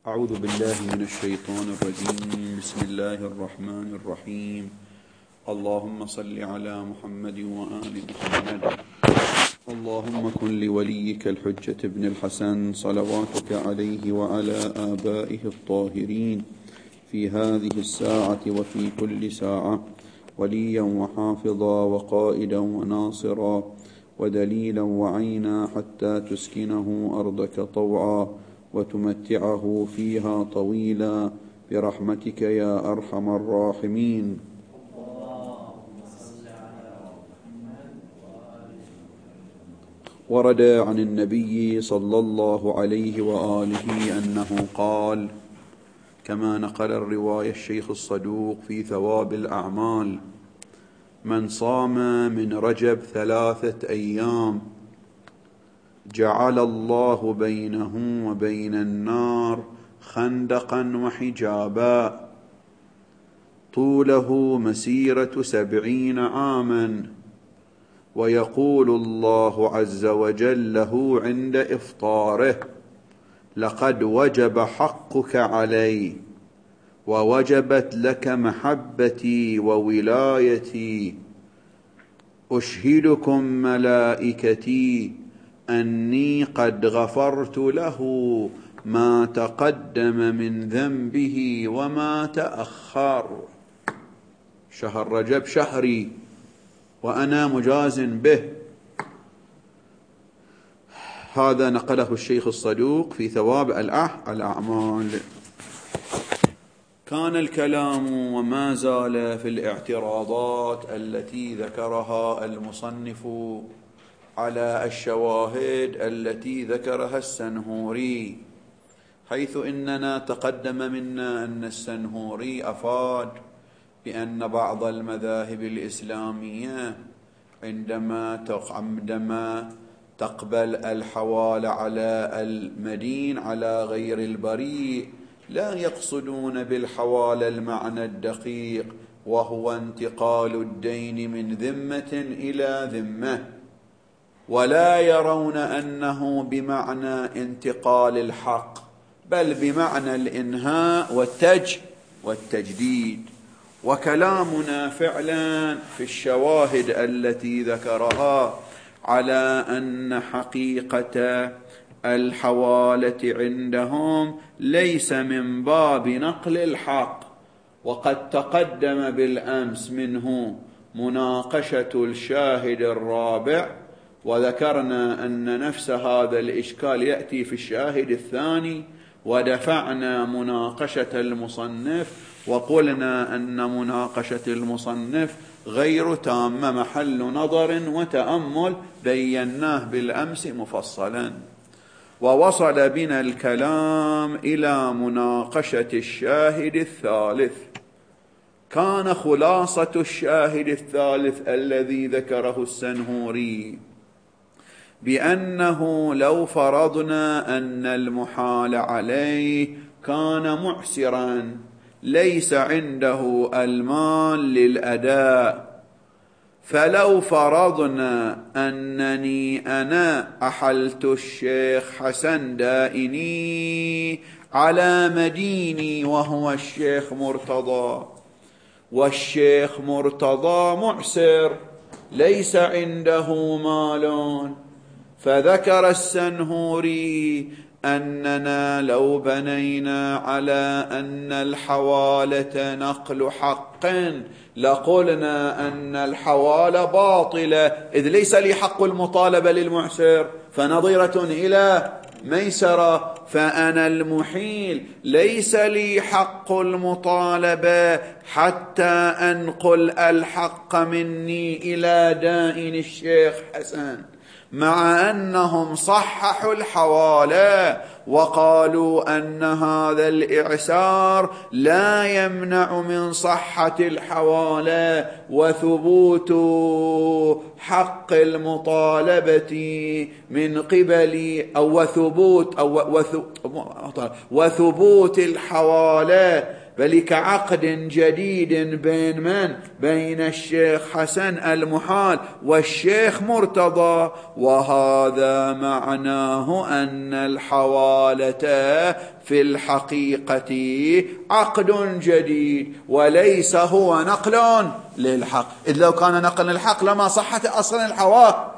أعوذ بالله من الشيطان الرجيم. بسم الله الرحمن الرحيم. اللهم صل على محمد وآل محمد. اللهم كن لوليك الحجة ابن الحسن صلواتك عليه وعلى آبائه الطاهرين في هذه الساعة وفي كل ساعة وليا وحافظا وقائدا وناصرا ودليلا وعينا حتى تسكنه أرضك طوعا وتمتعه فيها طويلا برحمتك يا أرحم الراحمين. ورد عن النبي صلى الله عليه وآله أنه قال كما نقل الرواية الشيخ الصدوق في ثواب الأعمال: من صام من رجب 3 أيام جعل الله بينه وبين النار خندقا وحجابا طوله مسيرة 70 عاما، ويقول الله عز وجل له عند إفطاره: لقد وجب حقك علي ووجبت لك محبتي وولايتي، أشهدكم ملائكتي أني قد غفرت له ما تقدم من ذنبه وما تأخر. شهر رجب شهري وأنا مجاز به. هذا نقله الشيخ الصدوق في ثواب الأعمال. كان الكلام وما زال في الاعتراضات التي ذكرها المصنف على الشواهد التي ذكرها السنهوري، حيث إننا تقدم منا أن السنهوري أفاد بأن بعض المذاهب الإسلامية عندما تقبل الحوال على المدين على غير البريء لا يقصدون بالحوال المعنى الدقيق، وهو انتقال الدين من ذمة إلى ذمة، ولا يرون أنه بمعنى انتقال الحق، بل بمعنى الإنهاء والتجديد. وكلامنا فعلا في الشواهد التي ذكرها على أن حقيقة الحوالة عندهم ليس من باب نقل الحق، وقد تقدم بالأمس منه مناقشة الشاهد الرابع، وذكرنا أن نفس هذا الإشكال يأتي في الشاهد الثاني، ودفعنا مناقشة المصنف وقلنا أن مناقشة المصنف غير تامة، محل نظر وتأمل، بيناه بالأمس مفصلا. ووصل بنا الكلام إلى مناقشة الشاهد الثالث. كان خلاصة الشاهد الثالث الذي ذكره السنهوري بأنه لو فرضنا أن المحال عليه كان معسرا ليس عنده المال للأداء، فلو فرضنا أنني أنا أحلت الشيخ حسن دائني على مديني وهو الشيخ مرتضى، والشيخ مرتضى معسر ليس عنده مال، فذكر السنهوري أننا لو بنينا على أن الحوالة نقل حق لقلنا أن الحوالة باطلة، إذ ليس لي حق المطالبة للمعسر، فنظيرة إلى ميسرة، فأنا المحيل ليس لي حق المطالبة حتى أنقل الحق مني إلى دائن الشيخ حسن، مع أنهم صححوا الحوالة وقالوا أن هذا الإعسار لا يمنع من صحة الحوالة وثبوت حق المطالبة من قبل وثبوت الحوالة بل كعقد جديد بين من؟ بين الشيخ حسن المحال والشيخ مرتضى. وهذا معناه أن الحوالة في الحقيقة عقد جديد وليس هو نقل للحق، إذ لو كان نقل للحق لما صحت أصلا الحوالة.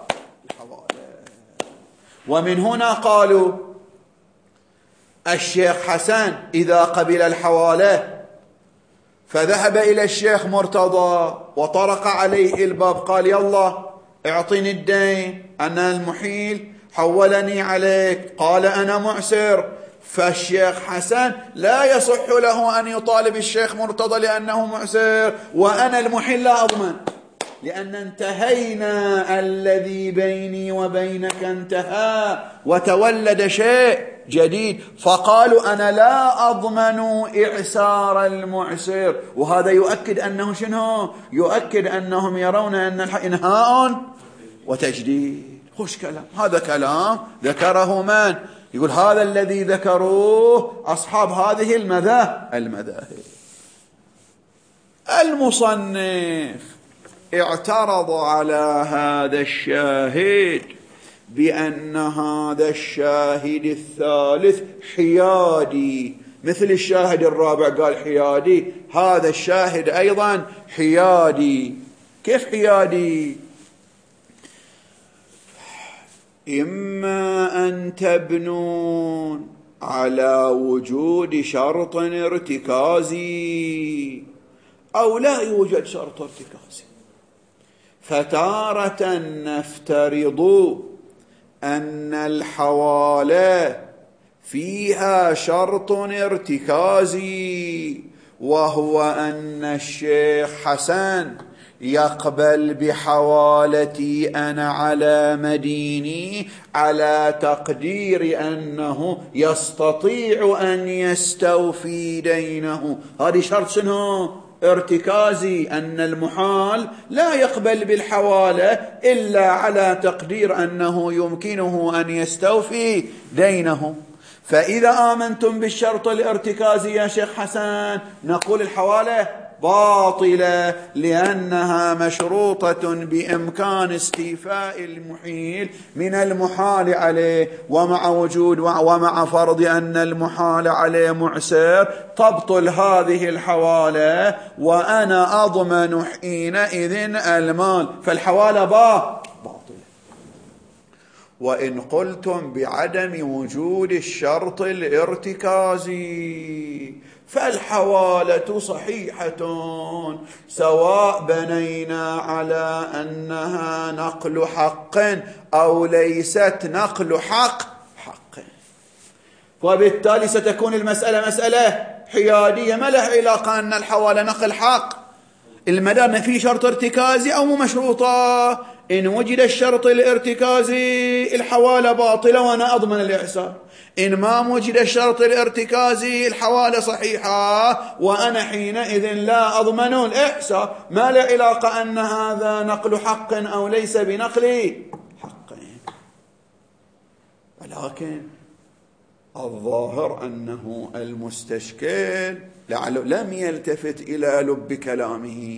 ومن هنا قالوا الشيخ حسن إذا قبل الحوالة فذهب إلى الشيخ مرتضى وطرق عليه الباب قال يلا اعطني الدين، أنا المحيل حولني عليك، قال أنا معسر، فالشيخ حسن لا يصح له أن يطالب الشيخ مرتضى لأنه معسر وأنا المحيل لا أضمن، لأن انتهينا، الذي بيني وبينك انتهى وتولد شيء جديد. فقالوا أنا لا أضمن إعسار المعسر. وهذا يؤكد أنه شنو؟ يؤكد أنهم يرون أن إنهاء وتجديد. خوش كلام، هذا كلام ذكره من؟ يقول هذا الذي ذكروه أصحاب هذه المذاهب. المصنف اعترض على هذا الشاهد بأن هذا الشاهد الثالث حيادي، مثل الشاهد الرابع قال حيادي، هذا الشاهد أيضا حيادي. كيف حيادي؟ إما أن تبنون على وجود شرط ارتكازي أو لا يوجد شرط ارتكازي. فتارة نفترض أن الحوالة فيها شرط ارتكازي، وهو أن الشيخ حسن يقبل بحوالتي أنا على مديني على تقدير أنه يستطيع أن يستوفي دينه. هذه شرط شنو؟ ارتكازي، أن المحال لا يقبل بالحوالة إلا على تقدير أنه يمكنه أن يستوفي دينه. فإذا آمنتم بالشرط الارتكازي يا شيخ حسن نقول الحوالة باطلة، لأنها مشروطة بإمكان استيفاء المحيل من المحال عليه، ومع فرض أن المحال عليه معسر تبطل هذه الحوالة وأنا أضمن حينئذ المال، فالحوالة باطلة. وإن قلتم بعدم وجود الشرط الارتكازي فالحوالة صحيحة سواء بنينا على أنها نقل حق أو ليست نقل حق. وبالتالي ستكون المسألة مسألة حيادية، ما لها علاقة أن الحوالة نقل حق، المدام في شرط ارتكازي أو مشروطة. إن وجد الشرط الارتكازي الحوالة باطلة وأنا أضمن الإعسار، إن ما وجد الشرط الارتكازي الحوالة صحيحة وأنا حينئذ لا أضمن الإعسار. ما له علاقة أن هذا نقل حق أو ليس بنقل حق. ولكن الظاهر أنه المستشكل لم يلتفت إلى لب كلامه.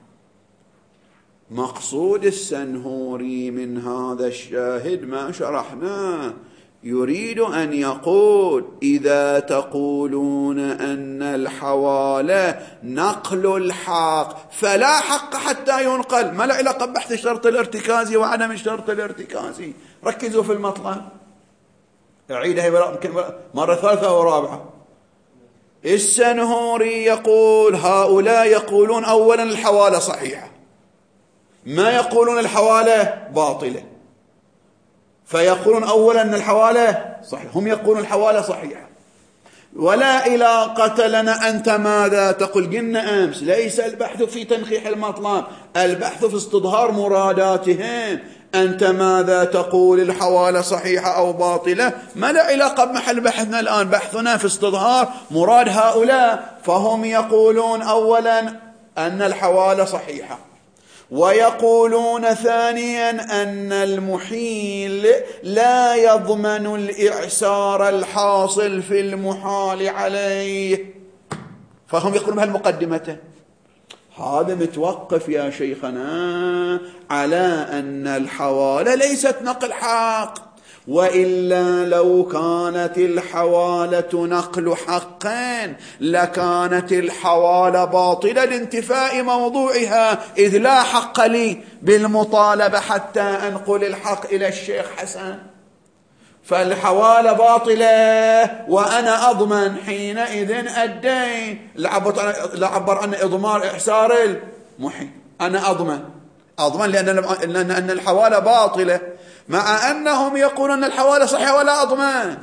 مقصود السنهوري من هذا الشاهد ما شرحناه، يريد أن يقول إذا تقولون أن الحوالة نقل الحق فلا حق حتى ينقل، ما له علاقة بحث الشرط الارتكازي وعدم الشرط الارتكازي. ركزوا في المطلب، أعيدها مرة ثالثة ورابعة. السنهوري يقول هؤلاء يقولون أولا الحوالة صحيحة، ما يقولون الحوالة باطلة، فيقولون أولا أن الحوالة صحيحة، هم يقولون الحوالة صحيحة. ولا علاقة لنا أنت ماذا تقول. قلنا أمس ليس البحث في تنخيح المطلب، البحث في استظهار مراداتهم. أنت ماذا تقول الحوالة صحيحة أو باطلة، ما له علاقة بمحل بحثنا الآن، بحثنا في استظهار مراد هؤلاء. فهم يقولون أولا أن الحوالة صحيحة، ويقولون ثانيا أن المحيل لا يضمن الإعسار الحاصل في المحال عليه. فهم يقولون بهالمقدمة. هذا متوقف يا شيخنا على أن الحوالة ليست نقل حق، وإلا لو كانت الحوالة نقل حق لكانت الحوالة باطلة لانتفاء موضوعها، إذ لا حق لي بالمطالبة حتى أنقل الحق إلى الشيخ حسن، فالحوالة باطلة وأنا أضمن حينئذ الدين. لعبر عن إضمار إحسار المحيل، أنا أضمن لأن الحوالة باطلة، مع أنهم يقولون أن الحوالة صحيحة ولا أضمن.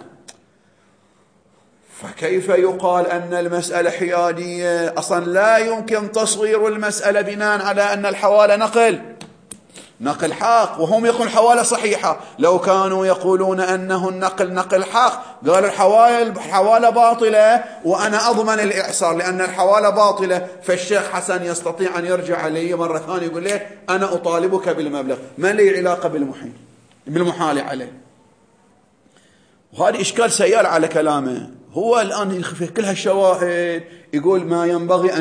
فكيف يقال أن المسألة حيادية؟ أصلا لا يمكن تصوير المسألة بناء على أن الحوالة نقل حق، وهم يقولون الحوالة صحيحة. لو كانوا يقولون أنه النقل نقل حق قالوا الحوالة باطلة وأنا أضمن الإعصار لأن الحوالة باطلة، فالشيخ حسن يستطيع أن يرجع عليه مرة ثانية يقول له أنا أطالبك بالمبلغ، ما لي علاقة بالمحال عليه. وهذا إشكال سيال على كلامه. هو الآن يخفي كل هالشواهد يقول ما ينبغي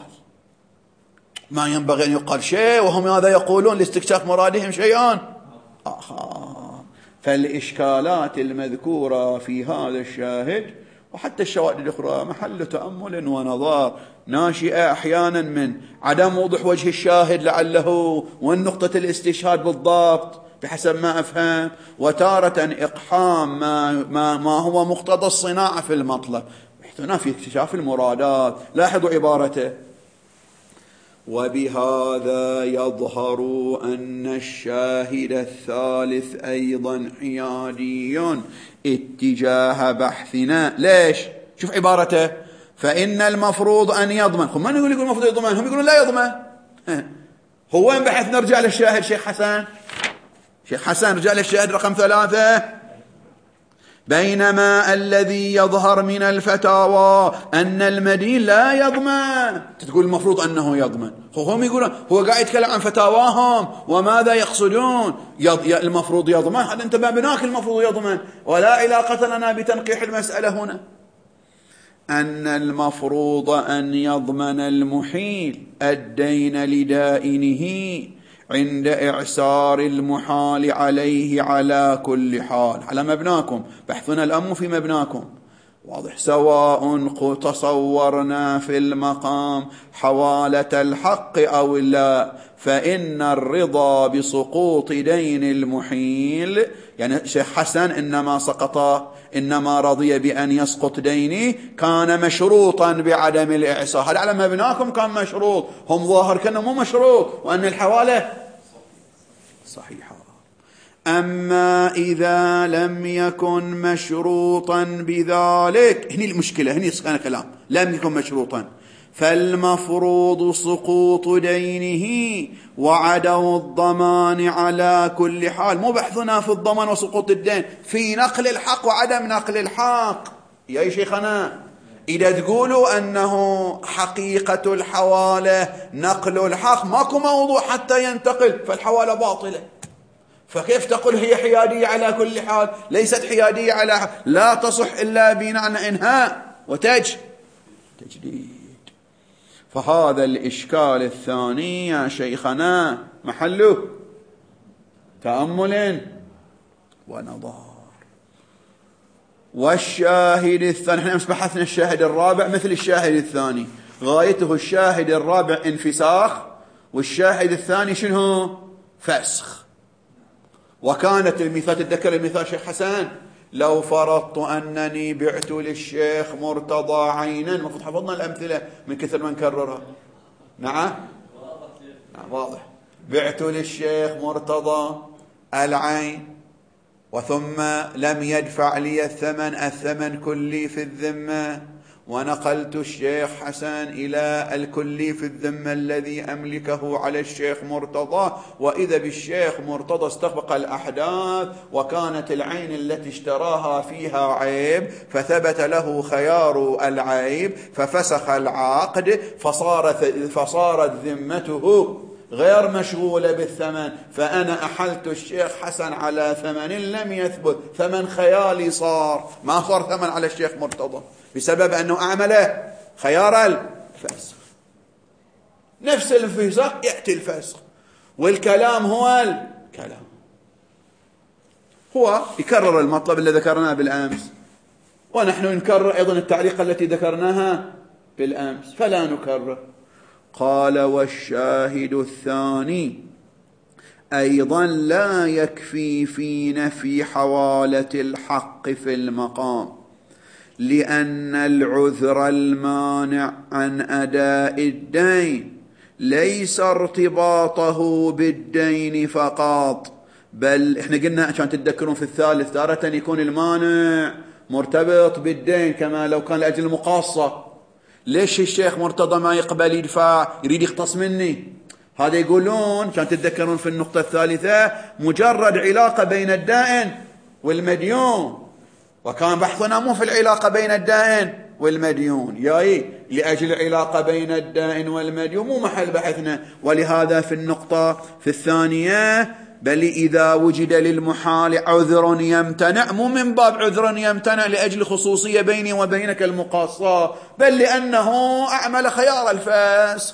أن يقال شيء، وهم هذا يقولون لاستكشاف مرادهم شيئا آخر. فالإشكالات المذكورة في هذا الشاهد وحتى الشواهد الأخرى محل تأمل ونظر، ناشئة أحيانا من عدم وضوح وجه الشاهد لعله والنقطة الاستشهاد بالضبط بحسب ما أفهم، وتارة إقحام ما هو مقتضى الصناعة في المطلب، بحثنا في اكتشاف المرادات. لاحظوا عبارته: وبهذا يظهر أن الشاهد الثالث أيضا حيادي اتجاه بحثنا. ليش؟ شوف عبارته: فإن المفروض أن يضمن. هم من يقول المفروض يضمن؟ هم يقولون لا يضمن. هو وين بحث؟ نرجع للشاهد شيخ حسن رجع للشاهد رقم 3. بينما الذي يظهر من الفتاوى أن المدين لا يضمن. تقول المفروض أنه يضمن، هم يقولون هو قاعد يتكلم عن فتاواهم وماذا يقصدون. المفروض يضمن، هذا انت بناك المفروض يضمن، ولا علاقة لنا بتنقيح المسألة هنا. أن المفروض أن يضمن المحيل الدين لدائنه عند إعسار المحال عليه على كل حال. على مبناكم، بحثنا الأم في مبناكم واضح. سواء تصورنا في المقام حوالة الحق أو لا، فإن الرضا بسقوط دين المحيل، يعني شيخ حسن إنما رضي بأن يسقط ديني كان مشروطا بعدم الإعسار. هذا على مبناكم كان مشروط، هم ظاهر كأنه مو مشروط وأن الحوالة صحيحة. أما إذا لم يكن مشروطا بذلك، هني المشكلة، هني كان كلام لم يكن مشروطا، فالمفروض سقوط دينه وعدم الضمان على كل حال. مو بحثنا في الضمان وسقوط الدين، في نقل الحق وعدم نقل الحق. يا شيخنا إذا تقولوا أنه حقيقة الحوالة نقل الحق، ماكو موضوع حتى ينتقل، فالحوالة باطلة. فكيف تقول هي حيادية على كل حال؟ ليست حيادية على حال، لا تصح إلا بمعنى إنهاء وتجديد. فهذا الإشكال الثاني يا شيخنا محله تأمل ونظر. والشاهد الثاني، احنا بحثنا الشاهد الرابع مثل الشاهد الثاني، غايته الشاهد الرابع انفساخ، والشاهد الثاني شنو؟ فسخ. وكانت المثال، تتذكر المثال شيخ حسن: لو فرضت أنني بعت للشيخ مرتضى عينا. المفروض حفظنا الأمثلة من كثر ما نكررها. نعم واضح. بعت للشيخ مرتضى العين وثم لم يدفع لي الثمن كلي في الذمة، ونقلت الشيخ حسن إلى الكلي في الذمة الذي أملكه على الشيخ مرتضى، وإذا بالشيخ مرتضى استغرق الأحداث وكانت العين التي اشتراها فيها عيب، فثبت له خيار العيب ففسخ العقد، فصارت ذمته غير مشغولة بالثمن، فأنا أحلت الشيخ حسن على ثمن لم يثبت، ثمن خيالي، ما صار ثمن على الشيخ مرتضى بسبب أنه أعمل خيار فسخ، نفس الانفساخ يأتي الفسخ، والكلام هو الكلام. هو يكرر المطلب اللي ذكرناه بالأمس، ونحن نكرر أيضا التعليق التي ذكرناها بالأمس، فلا نكرر. قال: والشاهد الثاني أيضا لا يكفي في نفي حوالة الحق في المقام، لأن العذر المانع عن أداء الدين ليس ارتباطه بالدين فقط، بل احنا قلنا عشان تتذكرون في الثالث تارة يكون المانع مرتبط بالدين كما لو كان لأجل المقاصة. ليش الشيخ مرتضى ما يقبل يدفع، يريد يقتص مني؟ هذا يقولون عشان تتذكرون في النقطة الثالثة مجرد علاقة بين الدائن والمديون، وكان بحثنا مو في العلاقة بين الدائن والمديون، ياي لأجل العلاقة بين الدائن والمديون مو محل بحثنا. ولهذا في النقطة في الثانية: بل إذا وجد للمحال عذر يمتنع، مو من باب عذر يمتنع لأجل خصوصية بيني وبينك المقاصة، بل لأنه أعمل خيار الفسخ.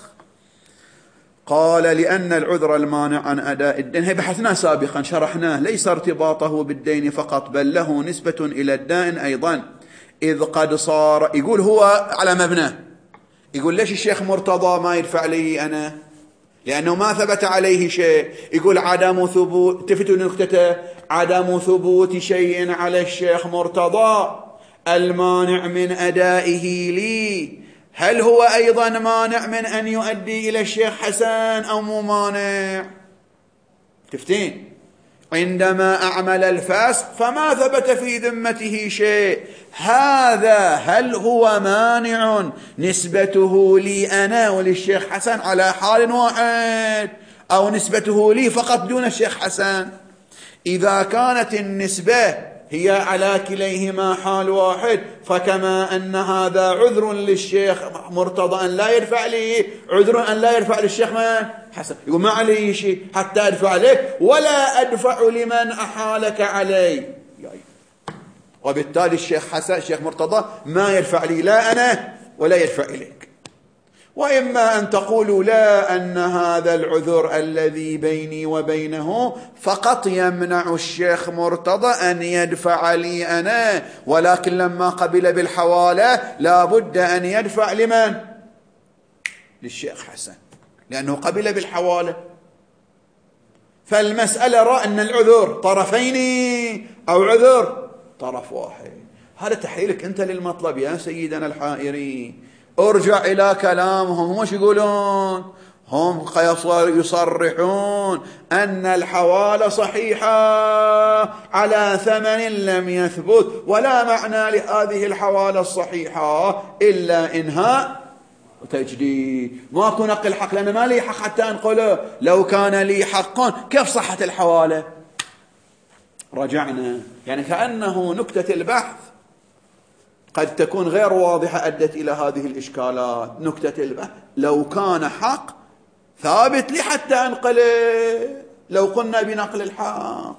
قال: لأن العذر المانع عن أداء الدين، هي بحثنا سابقا شرحناه، ليس ارتباطه بالدين فقط بل له نسبة إلى الدائن أيضا، إذ قد صار. يقول هو على مبنى، يقول ليش الشيخ مرتضى ما يدفع لي أنا؟ لأنه ما ثبت عليه شيء. يقول عدم ثبوت، تفتوا نكتته، عدم ثبوت شيء على الشيخ مرتضى المانع من أدائه لي، هل هو أيضا مانع من أن يؤدي إلى الشيخ حسن أو مو مانع؟ تفتين عندما أعمل الفسق فما ثبت في ذمته شيء، هذا هل هو مانع نسبته لي أنا وللشيخ حسن على حال واحد، أو نسبته لي فقط دون الشيخ حسن؟ إذا كانت النسبة هي على كليهما حال واحد، فكما أن هذا عذر للشيخ مرتضى أن لا يدفع لي، عذر أن لا يدفع للشيخ من حسن. يقول ما علي شيء حتى أدفع لك، ولا أدفع لمن أحالك علي، وبالتالي الشيخ حسن الشيخ مرتضى ما يدفع لي لا أنا ولا يدفع إليك. وإما أن تقولوا لا، أن هذا العذر الذي بيني وبينه فقط يمنع الشيخ مرتضى أن يدفع لي أنا، ولكن لما قبل بالحوالة لا بد أن يدفع لمن؟ للشيخ حسن، لأنه قبل بالحوالة. فالمسألة رأى أن العذر طرفين أو عذر طرف واحد. هذا تحليلك أنت للمطلب يا سيدنا الحائري. ارجع إلى كلامهم، هم وش يقولون؟ هم يصرحون أن الحوالة صحيحة على ثمن لم يثبت، ولا معنى لهذه الحوالة الصحيحة إلا إنهاء وتجديد. ما أكون نقل حق، لأن ما لي حق حتى أنقله، لو كان لي حق كيف صحة الحوالة؟ رجعنا، يعني كأنه نكتة البحث قد تكون غير واضحة أدت إلى هذه الإشكالات. نكتة البحث لو كان حق ثابت لي حتى أنقله، لو قلنا بنقل الحق،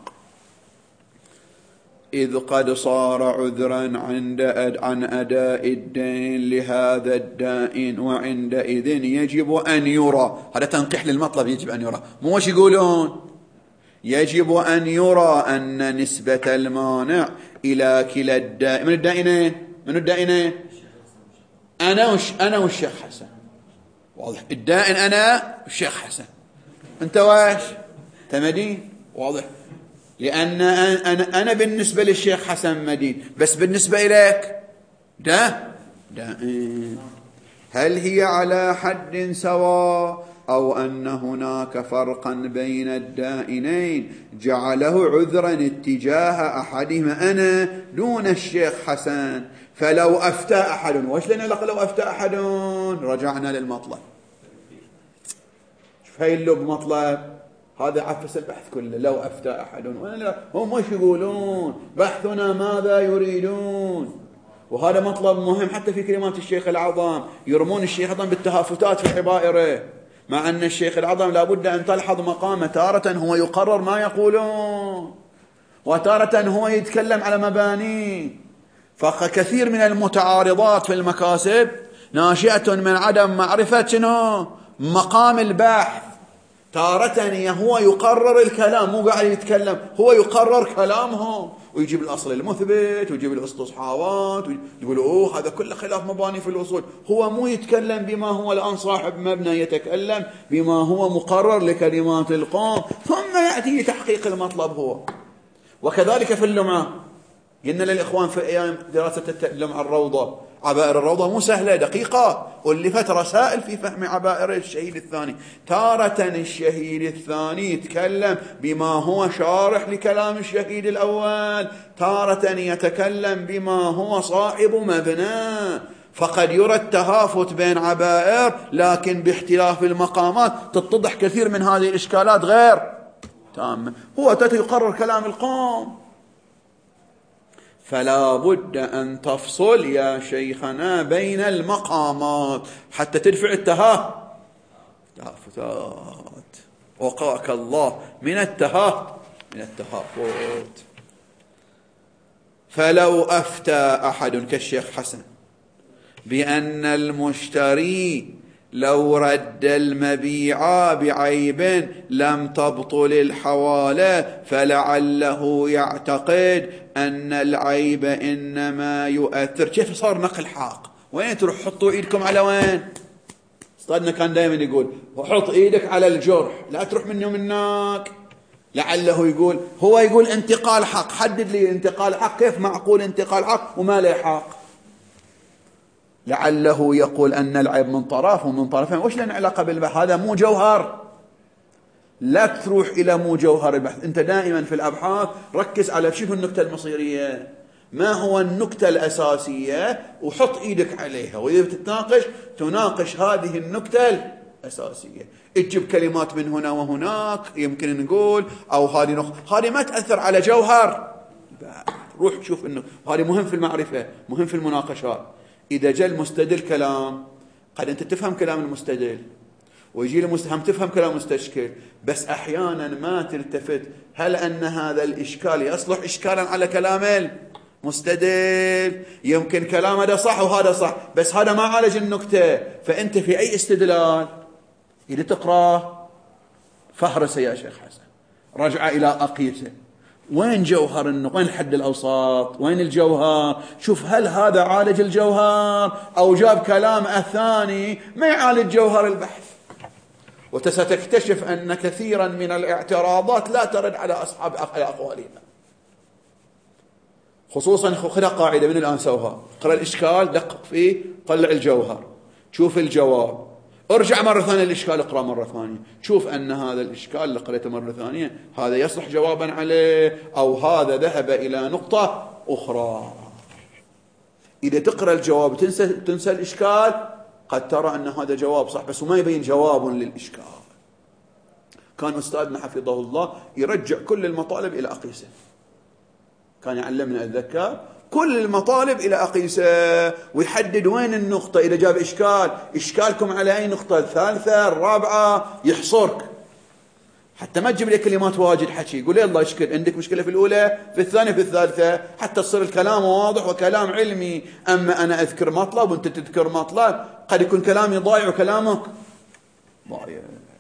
إذ قد صار عذرا عن أداء الدين لهذا الدائن، وعندئذ يجب أن يرى. هذا تنقيح للمطلب، يجب أن يرى، مو وش يقولون؟ يجب أن يرى أن نسبة المانع إلى كلا الدائن. من الدائنين؟ من الدائنين؟ أنا والشيخ حسن. واضح، الدائن أنا والشيخ حسن، أنت واش تمدين. واضح، لأن أنا بالنسبة للشيخ حسن مدين، بس بالنسبة إليك دائن. هل هي على حد سواء، أو أن هناك فرقا بين الدائنين جعله عذرا اتجاه أحدهما أنا دون الشيخ حسن؟ فلو أفتى أحد، وش لنا لو أفتى أحد؟ رجعنا للمطلب. شوف هاي اللب مطلب، هذا عفس البحث كله. لو أفتى أحد، هم وش يقولون؟ بحثنا ماذا يريدون؟ وهذا مطلب مهم حتى في كلمات الشيخ العظام. يرمون الشيخ العظام بالتهافتات في حبائره، مع أن الشيخ العظام لابد أن تلحظ مقامه. تارة هو يقرر ما يقولون، وتارة هو يتكلم على مباني. فكثير من المتعارضات في المكاسب ناشئة من عدم معرفة شنو مقام البحث. تارة هو يقرر الكلام، مو قاعد يتكلم، هو يقرر كلامه ويجيب الأصل المثبت ويجيب الاستصحابات ويقول أوه هذا كله خلاف مباني في الأصول. هو مو يتكلم بما هو الآن صاحب مبنى، يتكلم بما هو مقرر لكلمات القوم، ثم يأتي لتحقيق المطلب هو. وكذلك في اللمعة، قلنا للإخوان في أيام دراسة اللمعة الروضة، عبائر الروضة مو سهلة دقيقة، ألفت رسائل في فهم عبائر الشهيد الثاني. تارة الشهيد الثاني يتكلم بما هو شارح لكلام الشهيد الأول، تارة يتكلم بما هو صاحب مبنى. فقد يرى التهافت بين عبائر، لكن باختلاف المقامات تتضح كثير من هذه الإشكالات غير تامة. هو يقرر كلام القوم. فلا بد أن تفصل يا شيخنا بين المقامات حتى تدفع التهافتات. وقاك الله من التهافت. فلو أفتى أحد كالشيخ حسن بأن المشتري لو رد المبيع بعيب لم تبطل الحوالة، فلعله يعتقد أن العيب إنما يؤثر. كيف صار نقل حق؟ وين تروح حطوا إيدكم على وين؟ أستاذنا كان دائما يقول حط إيدك على الجرح، لا تروح منه منك. لعله يقول، هو يقول انتقال حق، حدد لي انتقال حق، كيف معقول انتقال حق وما له حق؟ لعله يقول أن العيب من طرف ومن طرفين. وش لنا علاقة بالبحث؟ هذا مو جوهر، لا تروح إلى مو جوهر البحث. أنت دائما في الأبحاث ركز على شنو النكتة المصيرية، ما هو النكتة الأساسية، وحط إيدك عليها. وإذا بتتناقش تناقش هذه النكتة الأساسية. تجيب كلمات من هنا وهناك يمكن نقول، أو هذه ما تأثر على جوهر. روح شوف إنه هذه مهم في المعرفة، مهم في المناقشات. إذا جاء المستدل كلام، قد أنت تفهم كلام المستدل، ويجي المستهم تفهم كلام المستشكل، بس أحيانا ما تلتفت هل أن هذا الإشكال يصلح إشكالا على كلام المستدل. يمكن كلام هذا صح وهذا صح، بس هذا ما عالج النكتة. فأنت في أي استدلال إذا تقرأ فهرس يا شيخ حسن، رجع إلى أقيسه، وين جوهر النقطة، وين الحد الأوسط، وين الجوهر. شوف هل هذا عالج الجوهر أو جاب كلام الثاني ما يعالج جوهر البحث. وستكتشف أن كثيرا من الاعتراضات لا ترد على أصحاب أقوالها. خصوصا خذ قاعدة من الآن سوها، اقرأ الإشكال، دقق فيه، طلع الجوهر، شوف الجواب، ارجع مرة ثانية الإشكال، اقرأ مرة ثانية، شوف أن هذا الإشكال اللي قرأته مرة ثانية هذا يصلح جوابا عليه، أو هذا ذهب إلى نقطة أخرى. إذا تقرأ الجواب تنسى الإشكال، قد ترى أن هذا جواب صح بس وما يبين جواب للإشكال. كان أستاذنا حفظه الله يرجع كل المطالب إلى أقيسة، كان يعلمنا أتذكر كل المطالب إلى أقيسة، ويحدد وين النقطة. إذا جاب إشكالكم على أي نقطة، الثالثة الرابعة، يحصرك حتى ما تجيب لي كلمات واجد حكي. يقول يلا اشكل، عندك مشكلة في الأولى، في الثانية، في الثالثة، حتى تصير الكلام واضح وكلام علمي. أما أنا أذكر مطلب وأنت تذكر مطلب، قد يكون كلامي ضايع وكلامك ضايع.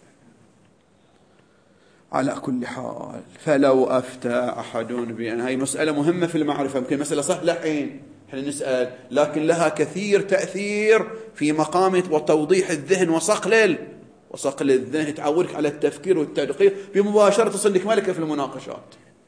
على كل حال، فلو أفتى أحد بأن هاي مسألة مهمة في المعرفة، يمكن مسألة سهلة حين احنا نسأل، لكن لها كثير تأثير في مقام وتوضيح الذهن وصقل الذهن، تعودك على التفكير والتدقيق بمباشرة، تصلك ملكة في المناقشات.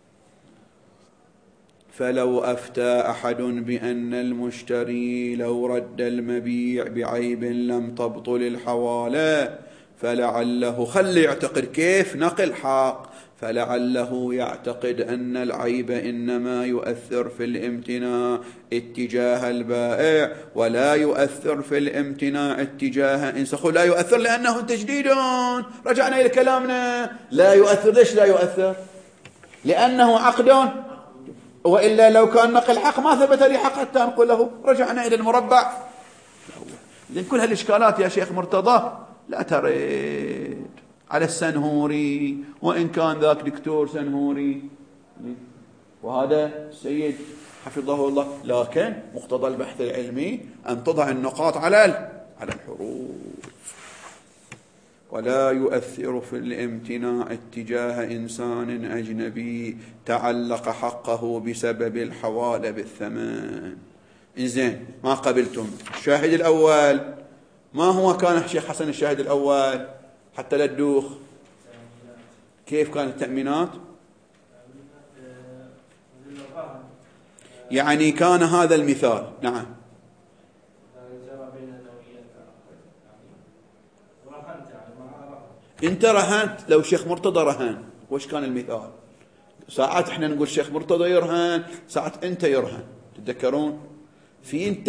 فلو أفتى أحد بأن المشتري لو رد المبيع بعيب لم تبطل الحوالة، فلعله خلي يعتقد كيف نقل حق، فلعله يعتقد أن العيب إنما يؤثر في الامتناع اتجاه البائع، ولا يؤثر في الامتناع اتجاه انسخ. لا يؤثر لأنه تجديد. رجعنا إلى كلامنا، لا يؤثر. ليش لا يؤثر؟ لأنه عقد، وإلا لو كان نقل حق ما ثبت لي حق حتى أنقله. رجعنا إلى المربع. لأن كل هالإشكالات يا شيخ مرتضى لا ترد على السنهوري، وإن كان ذاك دكتور سنهوري وهذا السيد حفظه الله، لكن مقتضى البحث العلمي أن تضع النقاط على على الحروف، ولا يؤثر في الامتناع اتجاه إنسان أجنبي تعلق حقه بسبب الحوالة بالثمن. إنزين، ما قبلتم الشاهد الأول. ما هو كان الشيخ حسن الشاهد الأول حتى لا تدوخ؟ كيف كانت التأمينات؟ يعني كان هذا المثال. نعم. انت رهنت، لو شيخ مرتضى رهن، وش كان المثال؟ ساعات احنا نقول شيخ مرتضى يرهن، ساعات انت يرهن. تتذكرون في انت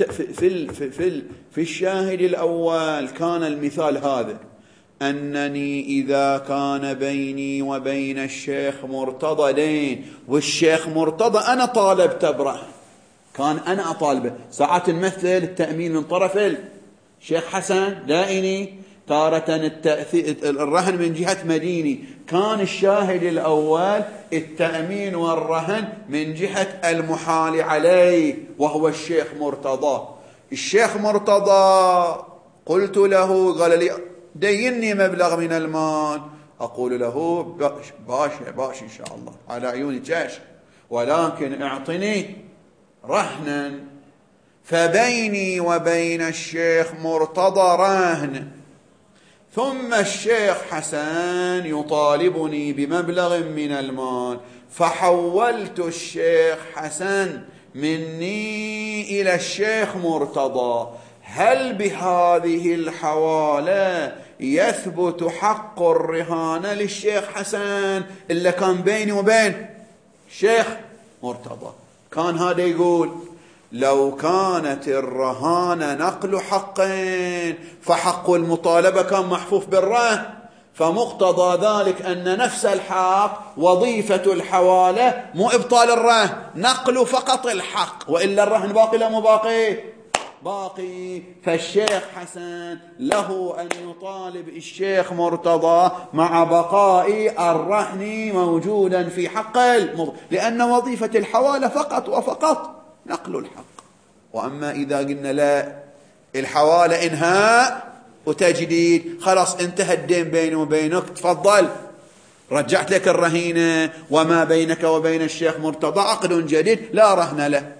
في الشاهد الاول كان المثال هذا، انني اذا كان بيني وبين الشيخ مرتضى دين، والشيخ مرتضى انا طالبته برهن، كان انا اطالبه. ساعات نمثل التأمين من طرف الشيخ حسن دائني، تارة الرهن من جهة مديني. كان الشاهد الأول التأمين والرهن من جهة المحال عليه وهو الشيخ مرتضى. الشيخ مرتضى قلت له، قال لي ديني مبلغ من المال، أقول له باش إن شاء الله على عيوني جاش، ولكن اعطني رهنا. فبيني وبين الشيخ مرتضى رهن، ثم الشيخ حسن يطالبني بمبلغ من المال، فحولت الشيخ حسن مني إلى الشيخ مرتضى. هل بهذه الحوالة يثبت حق الرهانة للشيخ حسن إلا كان بيني وبين الشيخ مرتضى؟ كان هذا يقول لو كانت الرهانة نقل حقين فحق المطالبة كان محفوف بالرهن، فمقتضى ذلك أن نفس الحق وظيفة الحوالة مو إبطال الرهن، نقل فقط الحق، وإلا الرهن باقي لا مو باقي؟ باقي. فالشيخ حسن له أن يطالب الشيخ مرتضى مع بقاء الرهن موجودا في حق لأن وظيفة الحوالة فقط وفقط نقل الحق. وأما إذا قلنا لا، الحوالة إنهاء وتجديد، خلاص انتهى الدين بيني وبينك، تفضل رجعت لك الرهينة، وما بينك وبين الشيخ مرتضى عقد جديد لا رهن له.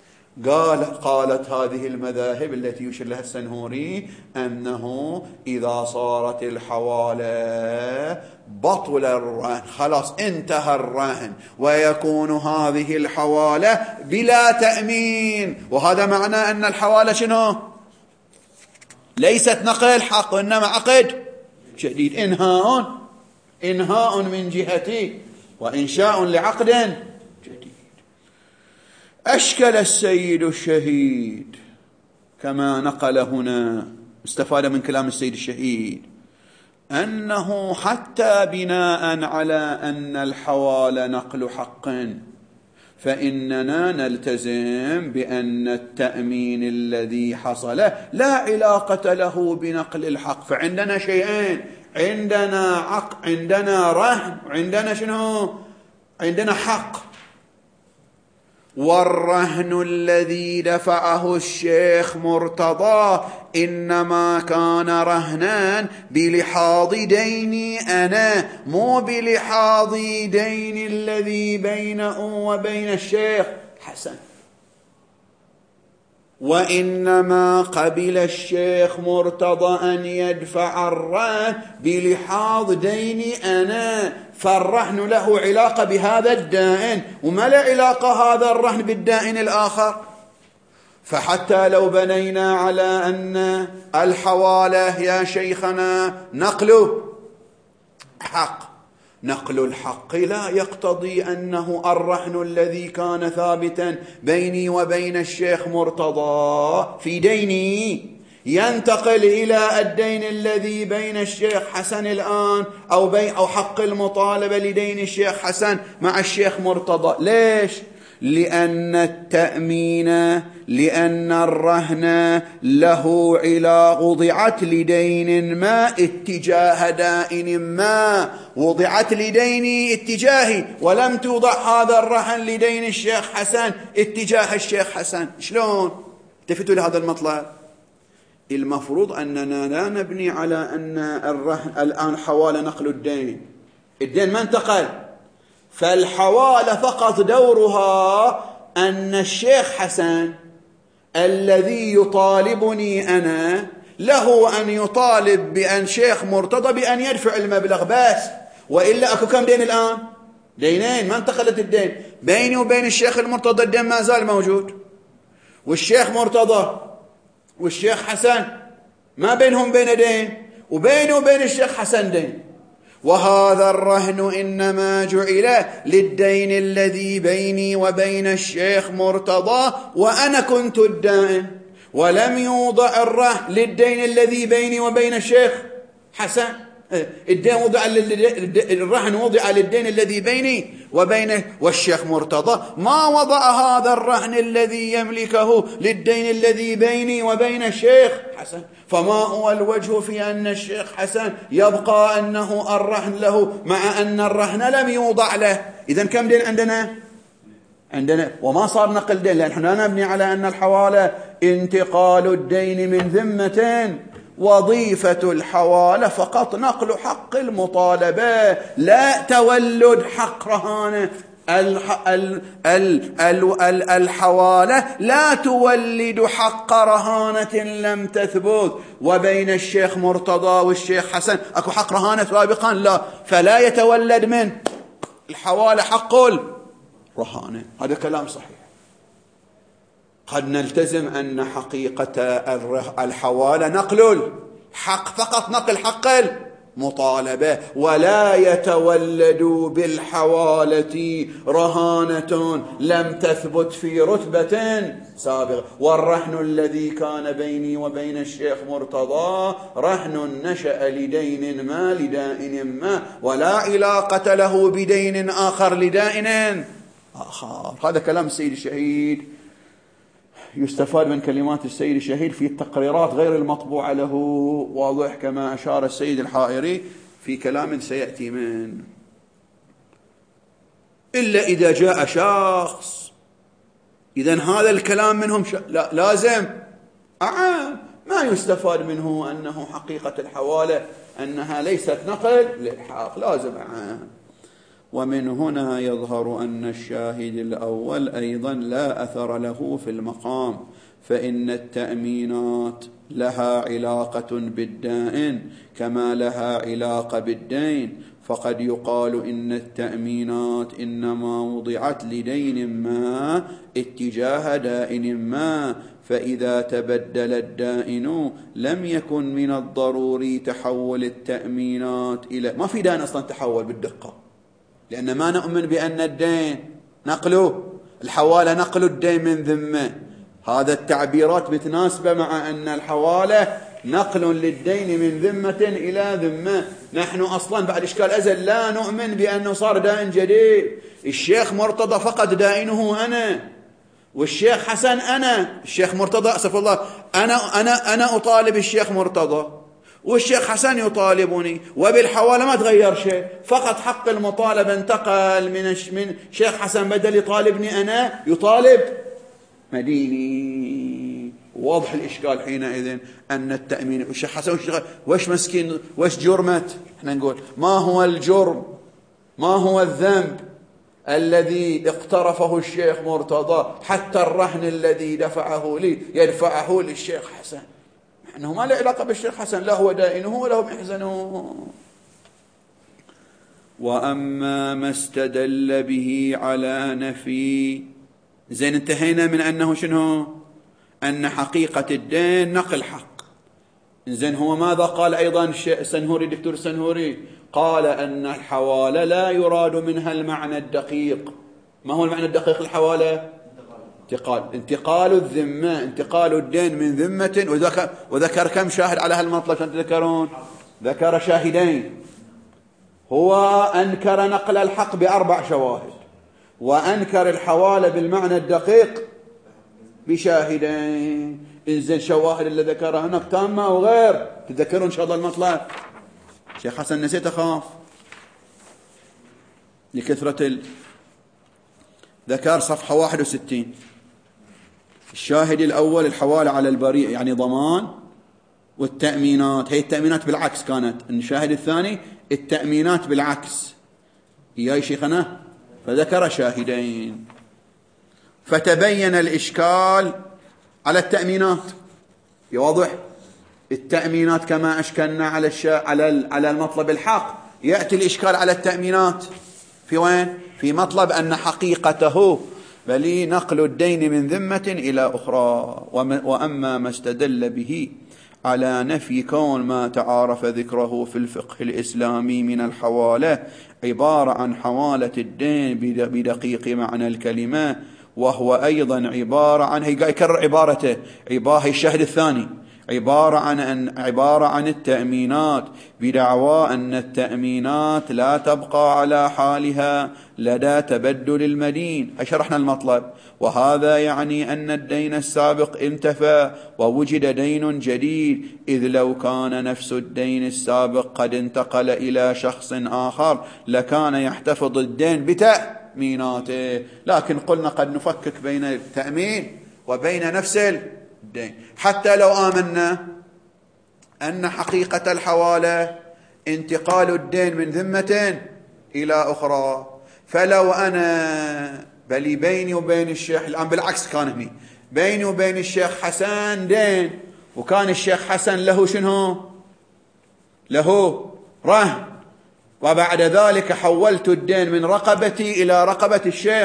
قالت هذه المذاهب التي يشير لها السنهوري أنه إذا صارت الحوالة بطل الرهن، خلاص انتهى الرهن، ويكون هذه الحوالة بلا تأمين. وهذا معناه أن الحوالة شنو؟ ليست نقل حق وإنما عقد جديد، إنهاء من جهتي وإنشاء لعقد جديد. أشكل السيد الشهيد كما نقل هنا، استفاد من كلام السيد الشهيد أنه حتى بناء على أن الحوالة نقل حق، فإننا نلتزم بأن التأمين الذي حصل لا علاقة له بنقل الحق. فعندنا شيئين، عندنا رهن، وعندنا شنو؟ عندنا حق. والرهن الذي دفعه الشيخ مرتضى إنما كان رهنا بلحاظ ديني أنا، مو بلحاظ دين الذي بينه وبين الشيخ حسن. وإنما قبل الشيخ مرتضى أن يدفع الرهن بلحاظ ديني أنا، فالرهن له علاقة بهذا الدائن، وما له علاقة هذا الرهن بالدائن الآخر. فحتى لو بنينا على أن الحوالة يا شيخنا نقل حق، نقل الحق لا يقتضي أنه الرهن الذي كان ثابتا بيني وبين الشيخ مرتضى في ديني ينتقل إلى الدين الذي بين الشيخ حسن الآن، أو حق المطالبة لدين الشيخ حسن مع الشيخ مرتضى. ليش؟ لأن الرهن له علاقة، وضعت لدين ما اتجاه دائن ما، وضعت لديني اتجاهي، ولم توضع هذا الرهن لدين الشيخ حسن اتجاه الشيخ حسن. شلون؟ التفتوا لهذا المطلب. المفروض أننا لا نبني على أن الرهن الآن حوالة نقل الدين ما انتقل، فالحوالة فقط دورها أن الشيخ حسن الذي يطالبني أنا له أن يطالب بأن شيخ مرتضى بأن يدفع المبلغ بس، وإلا أكو كم دين الآن؟ دينين، ما انتقلت الدين. بيني وبين الشيخ المرتضى الدين ما زال موجود، والشيخ مرتضى والشيخ حسن ما بينهم بين دين، وبيني وبين الشيخ حسن دين. وهذا الرهن إنما جعل للدين الذي بيني وبين الشيخ مرتضى وأنا كنت الدائن، ولم يوضع الرهن للدين الذي بيني وبين الشيخ حسن. الرهن وضع للدين الذي بيني وبينه والشيخ مرتضى، ما وضع هذا الرهن الذي يملكه للدين الذي بيني وبين الشيخ حسن. فما هو الوجه في أن الشيخ حسن يبقى أنه الرهن له مع أن الرهن لم يوضع له؟ إذن كم دين عندنا وما صار نقل دين، لأن احنا نبني على أن الحوالة انتقال الدين من ذمة، وظيفة الحوالة فقط نقل حق المطالبة، لا تولد حق رهانة. الحوالة لا تولد حق رهانة لم تثبت، وبين الشيخ مرتضى والشيخ حسن أكو حق رهانة سابقا؟ لا، فلا يتولد من الحوالة حق الرهانة. هذا كلام صحيح. قد نلتزم أن حقيقة الحوالة نقل الحق، فقط نقل حق المطالبة، ولا يتولد بالحوالة رهانة لم تثبت في رتبة سابقة. والرهن الذي كان بيني وبين الشيخ مرتضى رهن نشأ لدين ما لدائن ما، ولا علاقة له بدين آخر لدائن آخر. هذا كلام السيد الشهيد. يستفاد من كلمات السيد الشهيد في التقريرات غير المطبوعة له، واضح كما أشار السيد الحائري في كلام سيأتي من، إلا إذا جاء شخص إذن هذا الكلام منهم لا لازم ما يستفاد منه أنه حقيقة الحوالة أنها ليست نقل للحق، لازم ومن هنا يظهر أن الشاهد الأول أيضا لا أثر له في المقام، فإن التأمينات لها علاقة بالدائن كما لها علاقة بالدين. فقد يقال إن التأمينات إنما وضعت لدين ما اتجاه دائن ما، فإذا تبدل الدائن لم يكن من الضروري تحول التأمينات إلى، ما في دائن أصلا تحول بالدقة، لأن ما نؤمن بأن الدين نقله الحوالة نقل الدين من ذمة. هذا التعبيرات متناسبة مع أن الحوالة نقل للدين من ذمة إلى ذمة. نحن أصلا بعد إشكال أزل لا نؤمن بأنه صار دائن جديد. الشيخ مرتضى فقط دائنه أنا، والشيخ حسن أنا، الشيخ مرتضى أسف الله أنا أطالب الشيخ مرتضى والشيخ حسن يطالبني، وبالحوالة ما تغير شيء، فقط حق المطالبة انتقل من شيخ حسن، بدل يطالبني أنا يطالب مديني. واضح الإشكال حينئذ أن التأمين الشيخ حسن وش مسكين وش جرمت. احنا نقول ما هو الجرم، ما هو الذنب الذي اقترفه الشيخ مرتضى حتى الرهن الذي دفعه لي يدفعه للشيخ حسن؟ أنه ما له علاقة بالشيخ حسن، لا هو دائنه ولا هو محزنه. وأما ما استدل به على نفي، زين انتهينا من أنه شنو؟ أن حقيقة الدين نقل حق. زين هو ماذا قال أيضا السنهوري الدكتور السنهوري؟ قال أن الحوالة لا يراد منها المعنى الدقيق. ما هو المعنى الدقيق الحوالة؟ انتقال الذمة، انتقال الدين من ذمة. وذكر كم شاهد على هالمطلب عشان تذكرون؟ ذكر شاهدين. هو أنكر نقل الحق ب4 شواهد، وأنكر الحوالة بالمعنى الدقيق بشاهدين. إنزين شواهد اللي ذكرها هناك تامة وغير، تذكرون إن شاء الله المطلب. شيخ حسن نسيت أخاف لكثرة ذكر صفحة 61. الشاهد الأول الحوالة على البريء يعني ضمان والتأمينات، هي التأمينات بالعكس كانت، الشاهد الثاني التأمينات بالعكس. إياي شيخنا؟ فذكر شاهدين، فتبين الإشكال على التأمينات. واضح؟ التأمينات كما أشكلنا على المطلب الحق، يأتي الإشكال على التأمينات في وين؟ في مطلب أن حقيقته بل نقل الدين من ذمة إلى أخرى. وأما ما استدل به على نفي كون ما تعارف ذكره في الفقه الإسلامي من الحوالة عبارة عن حوالة الدين بدقيق معنى الكلمة، وهو أيضا عبارة عن، يكرر عبارته، هي الشاهد الثاني، عبارة عن التأمينات، بدعوى أن التأمينات لا تبقى على حالها لدى تبدل المدين. شرحنا المطلب، وهذا يعني أن الدين السابق انتفى ووجد دين جديد، إذ لو كان نفس الدين السابق قد انتقل إلى شخص آخر لكان يحتفظ الدين بتأميناته. لكن قلنا قد نفكك بين التأمين وبين نفس الدين، حتى لو آمنا أن حقيقة الحوالة انتقال الدين من ذمة إلى أخرى، فلو أنا بل بيني وبين الشيخ الآن بالعكس، كان بيني وبين الشيخ حسن دين، وكان الشيخ حسن له شنو؟ له رهن، وبعد ذلك حولت الدين من رقبتي إلى رقبة الشيخ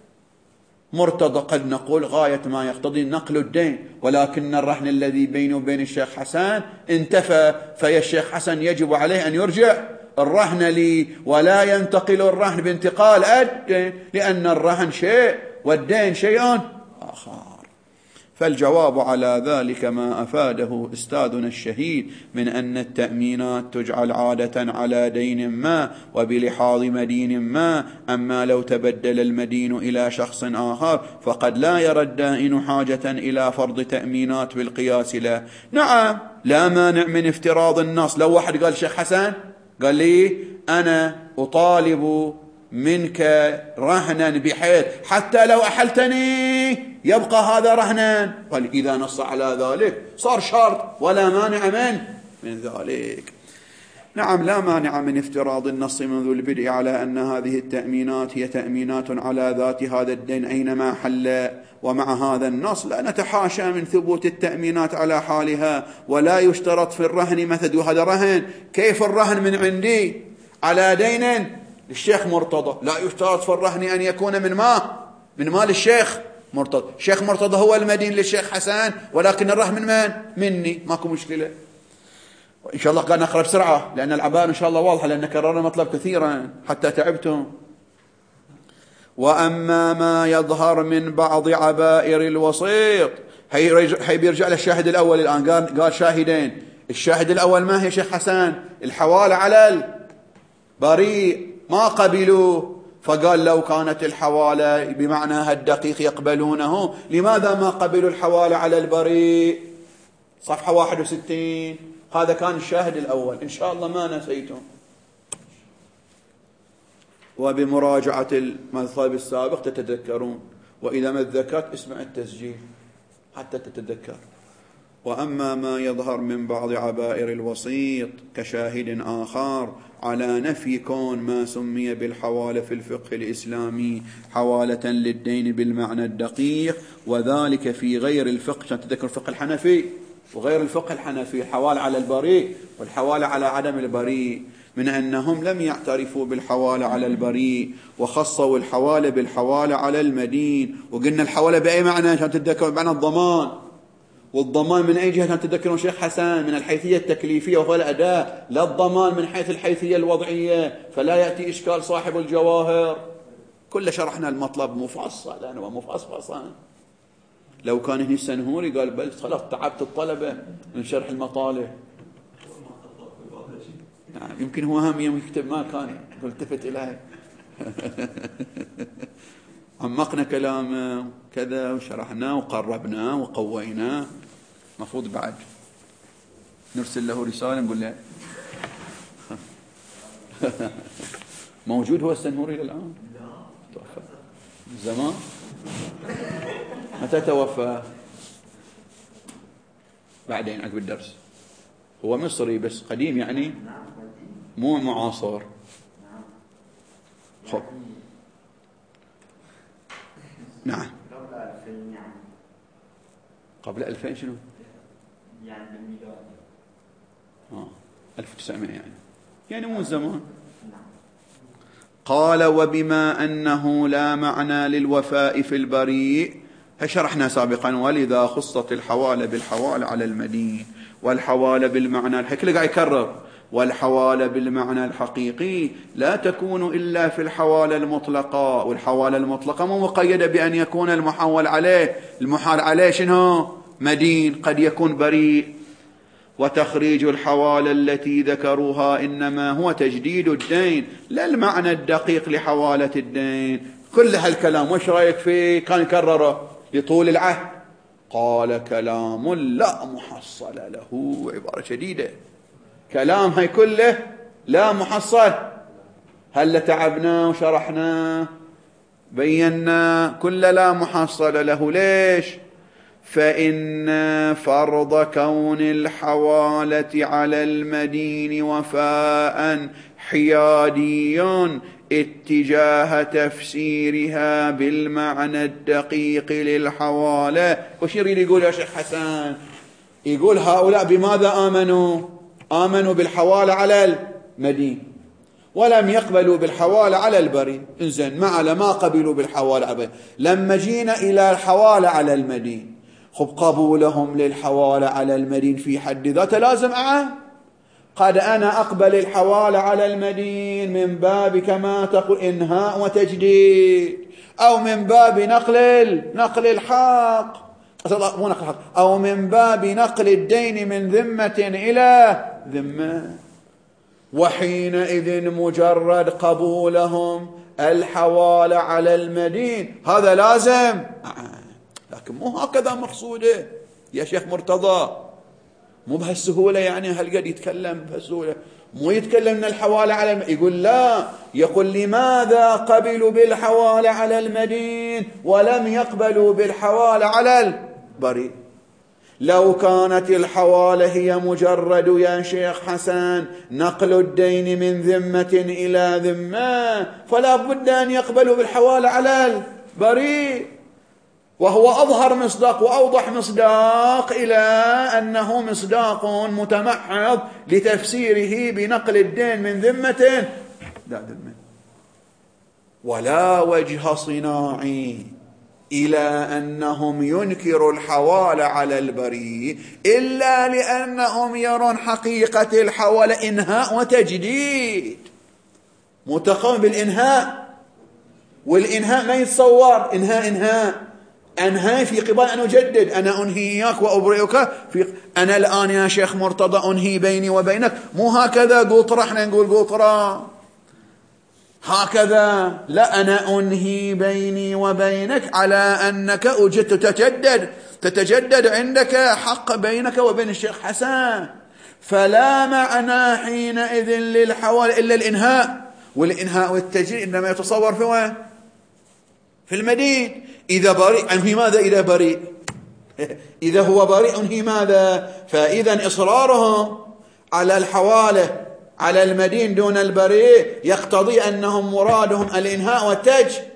مرتضى، قد نقول غاية ما يقتضي نقل الدين، ولكن الرهن الذي بيني وبين الشيخ حسن انتفى، فيا الشيخ حسن يجب عليه أن يرجع الرهن لي، ولا ينتقل الرهن بانتقال الدين، لأن الرهن شيء والدين شيء آخر. فالجواب على ذلك ما أفاده أستاذنا الشهيد من أن التأمينات تجعل عادة على دين ما وبلحاظ مدين ما، أما لو تبدل المدين إلى شخص آخر فقد لا يرى الدائن حاجة إلى فرض تأمينات بالقياس له. نعم، لا مانع من افتراض النص. لو واحد قال شيخ حسن قال لي أنا أطالب منك رهنا بحيث حتى لو أحلتني يبقى هذا رهنا، قال إذا نص على ذلك صار شرط ولا مانع من ذلك. نعم، لا مانع من افتراض النص منذ البدء على أن هذه التأمينات هي تأمينات على ذات هذا الدين أينما حل، ومع هذا النص لا نتحاشى من ثبوت التأمينات على حالها، ولا يشترط في الرهن مثل هذا رهن. كيف الرهن من عندي على دين للشيخ مرتضى؟ لا يشترط في الرهن أن يكون من مال الشيخ مرتضى. الشيخ مرتضى هو المدين للشيخ حسن، ولكن الرهن مني، ماكو مشكلة. وإن شاء الله قال نقرأ بسرعة لأن العبارة إن شاء الله واضحة، لأن كررنا مطلب كثيرا حتى تعبتم. وأما ما يظهر من بعض عبائر الوسيط، هي بيرجع للشاهد الأول الآن، قال شاهدين. الشاهد الأول ما هي شيخ حسن؟ الحوالة على البريء، ما قبلوا، فقال لو كانت الحوالة بمعناها الدقيق يقبلونه، لماذا ما قبلوا الحوالة على البريء؟ صفحة 61. هذا كان الشاهد الأول، إن شاء الله ما نسيتم. وبمراجعة المذهب السابق تتذكرون، وإذا ما تذكرت اسمع التسجيل حتى تتذكر. وأما ما يظهر من بعض عبائر الوسيط كشاهد آخر على نفي كون ما سمي بالحوالة في الفقه الإسلامي حوالة للدين بالمعنى الدقيق، وذلك في غير الفقه، تذكر الفقه الحنفي وغير الفقه الحنفي، الحوالة على البريء والحوالة على عدم البريء، من أنهم لم يعترفوا بالحوالة على البريء، وخصوا الحوالة بالحوالة على المدين. وقلنا الحوالة بأي معنى؟ عشان تتذكروا معنى الضمان، والضمان من أي جهة كان تذكرون شيخ حسن؟ من الحيثية التكليفية وهو الأداء، لا الضمان من حيث الحيثية الوضعية، فلا يأتي إشكال صاحب الجواهر. كل شرحنا المطلب مفصلا ومفصلا. لو كان هنا السنهوري قال بل خلاص تعبت الطلبة من شرح المطالب. يمكن هو هم يوم يكتب ما كان يلتفت إليه. عمقنا كلامه كذا وشرحناه وقربناه وقويناه. مفروض بعد نرسل له رسالة نقول له موجود هو السنهوري الآن؟ توفى زمان. متى توفى؟ بعدين عقب الدرس. هو مصري بس قديم يعني مو معاصر. خب نعم قبل 2000 شنو يعني بالميلاد 1900 يعني مو زمان. قال وبما أنه لا معنى للوفاء في البريء شرحنا سابقا ولذا خصت الحوالة بالحوالة على المدين والحوالة بالمعنى الحقيقي قاعد يكرر والحوالة بالمعنى الحقيقي لا تكون إلا في الحوالة المطلقة والحوالة المطلقة مو مقيدة بأن يكون المحال عليه شنو مدين قد يكون بريء. وتخريج الحوالة التي ذكروها إنما هو تجديد الدين لا المعنى الدقيق لحوالة الدين. كل هالكلام وش رأيك فيه كان يكرره لطول العهد. قال كلام لا محصل له عبارة شديدة كلام هاي كله لا محصل. هل تعبنا وشرحنا بينا كل لا محصل له. ليش؟ فإن فرض كون الحوالة على المدين وفاء حيادي اتجاه تفسيرها بالمعنى الدقيق للحوالة. وش يريد يقول يا شيخ حسن؟ يقول هؤلاء بماذا آمنوا بالحوالة على المدين ولم يقبلوا بالحوالة على البريء. إنزين ما قبلوا بالحوالة على البريء. لما جينا إلى الحوالة على المدين خب قبولهم للحوالة على المدين في حد ذاته لازم قد أنا أقبل الحوالة على المدين من باب كما تقول إنهاء وتجديد أو من باب نقل الحق أو من باب نقل الدين من ذمة إلى ذمة. وحينئذ مجرد قبولهم الحوالة على المدين هذا لازم. لكن مو هكذا مقصوده يا شيخ مرتضى مو بهالسهولة يعني هل قد يتكلم بهالسهولة مو يتكلم من الحوالة على يقول لا يقول لماذا قبلوا بالحوالة على المدين ولم يقبلوا بالحوالة على البريء. لو كانت الحوالة هي مجرد يا شيخ حسن نقل الدين من ذمة إلى ذمة فلا بد أن يقبلوا بالحوالة على البريء. وهو أظهر مصداق وأوضح مصداق إلى أنه مصداق متمحض لتفسيره بنقل الدين من ذمة لا ذمة. ولا وجه صناعي إلى أنهم ينكروا الحوالة على البريء إلا لأنهم يرون حقيقة الحوالة إنهاء وتجديد متقوم بالإنهاء. والإنهاء ما يتصور أنهاء في قبال أن أجدد. أنا أنهي إياك وأبرئك أنا الآن يا شيخ مرتضى أنهي بيني وبينك مو هكذا قطرة احنا نقول قطرة هكذا لا أنا أنهي بيني وبينك على أنك تتجدد عندك حق بينك وبين الشيخ حسن. فلا معنى حينئذ للحوالة إلا الإنهاء. والإنهاء والتجديد إنما يتصور في المدين. إذا بريء أنهي ماذا إذا بريء إذا هو بريء أنهي ماذا. فإذا إصرارهم على الحوالة على المدين دون البريء يقتضي أنهم مرادهم الإنهاء والتجديد.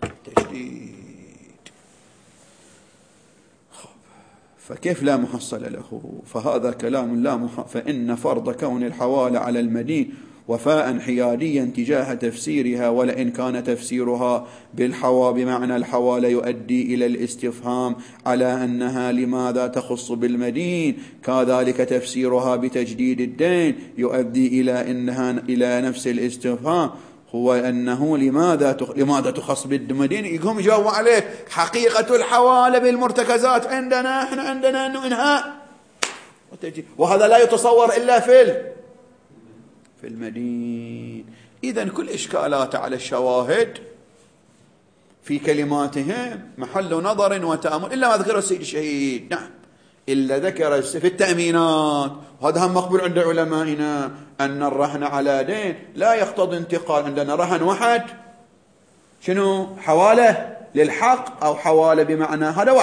فكيف لا محصل له. فهذا كلام لا فإن فرض كون الحوالة على المدين وفاء حياديا تجاه تفسيرها ولئن كان تفسيرها بمعنى الحوالة يؤدي إلى الاستفهام على أنها لماذا تخص بالمدين كذلك تفسيرها بتجديد الدين يؤدي إلى نفس الاستفهام هو أنه لماذا تخص بالمدين. يقوم يجاوب عليه حقيقة الحوالة بالمرتكزات عندنا احنا عندنا أنه إنهاء وهذا لا يتصور إلا في المدين. إذن كل إشكالات على الشواهد في كلماتهم محل نظر وتأمل إلا ما ذكر السيد الشهيد. نعم إلا ذكر في التأمينات وهذا هم مقبول عند علمائنا أن الرهن على دين لا يقتضي انتقال. عندنا رهن واحد شنو حوالة للحق أو حوالة بمعنى هذا واحد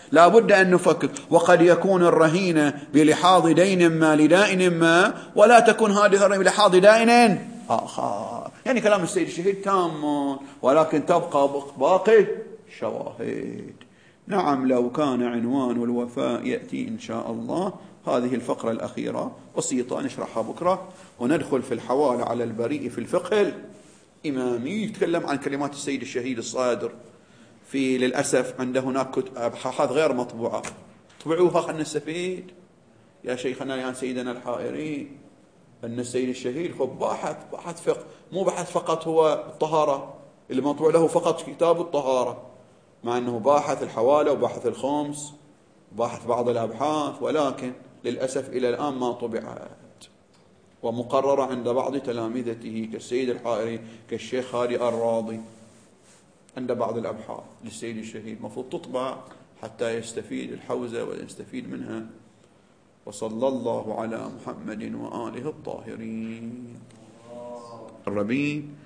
لا بد أن نفكر. وقد يكون الرهين بلحاظ دين ما لدائن ما، ولا تكون هذه الرهين بلحاظ دائن آخر. يعني كلام السيد الشهيد تام، ولكن تبقى باقي الشواهد. نعم، لو كان عنوان الوفاء يأتي إن شاء الله. هذه الفقرة الأخيرة بسيطة نشرحها بكرة، وندخل في الحوالة على البريء في الفقه الإمامي. يتكلم عن كلمات السيد الشهيد الصادر. في للأسف عند هناك أبحاث غير مطبوعة، طبعوها خلنا نستفيد يا شيخنا يا سيدنا الحائري. أن السيد الشهيد خب بحث فقه، مو بحث فقط هو الطهارة اللي مطبوع له فقط كتاب الطهارة، مع أنه باحث الحوالة وباحث الخمس وباحث بعض الأبحاث، ولكن للأسف إلى الآن ما طبعت، ومقررة عند بعض تلامذته كالسيد الحائري كالشيخ هادي الراضي. عند بعض الأبحاث للسيد الشهيد مفروض تطبع حتى يستفيد الحوزة ويستفيد منها. وصلى الله على محمد وآله الطاهرين. الربيع